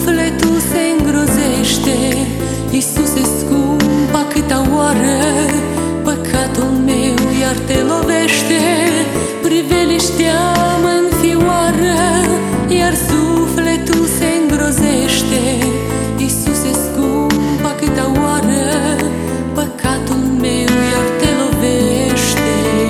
sufletul se îngrozește. Iisuse scump, a câta oară păcatul meu iar te lovește. Priveliștea mă înfioară, iar sufletul se îngrozește. Iisuse scump, a câta oară păcatul meu iar te lovește.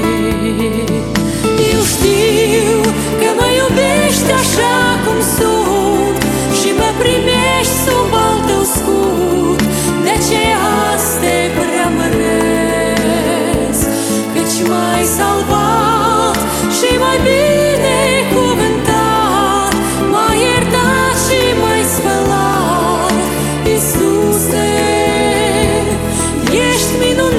Eu știu că mă iubești așa cum sunt și mă primești sub al tău scut. De aceea azi te preamăresc, căci m-ai salvat și mai binecuvântat, m-ai iertat și m-ai spălat. Iisuse, ești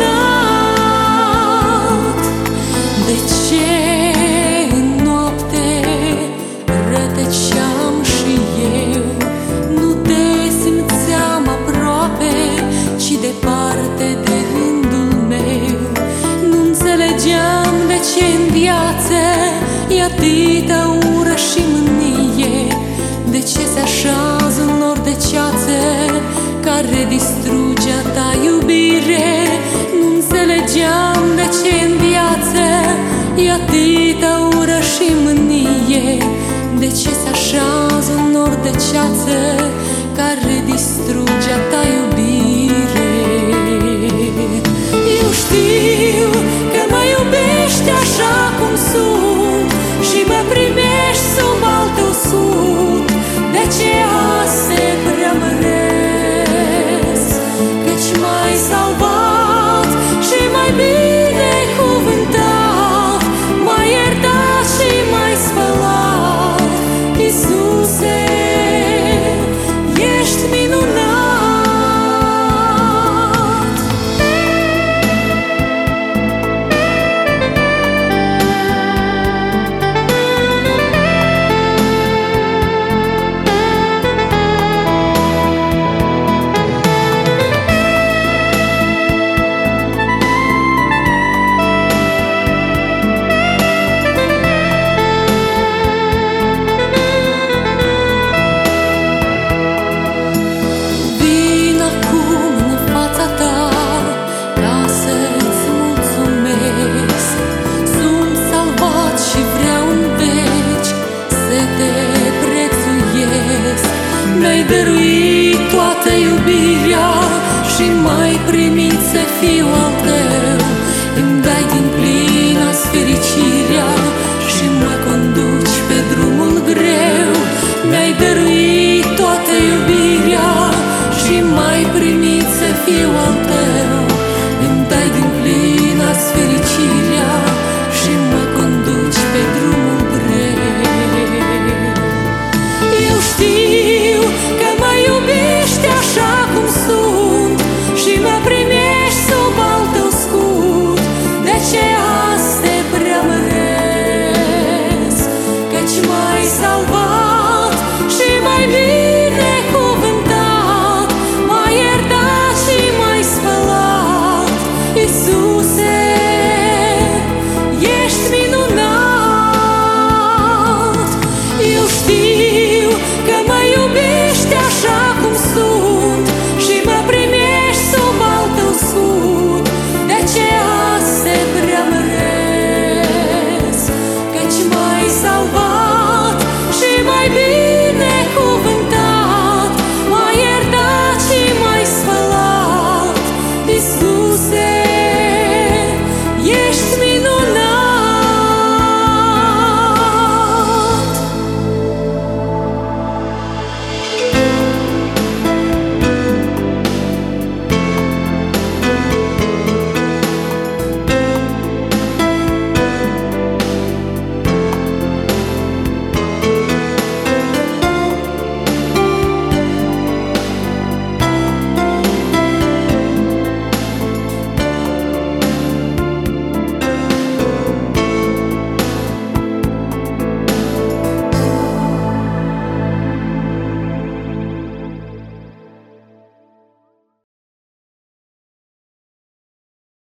minunat. De ce în noapte rătăceam și eu, nu te simțeam aproape, ci departe de rândul meu. Nu înțelegeam de ce în viață e atâta ură și mânie, de ce se așează un nor de ceață care distruge a ta iubire. Nu înțelegeam de ce în viață e atâta ură și mânie, de ce se așează un nor de ceață care distruge a ta iubire. Eu știu că mă iubești așa cum sunt și mă primești sub al tău scut. De aceea azi te preamăresc, căci m-ai salvat și m-ai binecuvântat, m-ai iertat și m-ai spălat. Iisuse, ești minunat. Mi-ai dăruit toată iubirea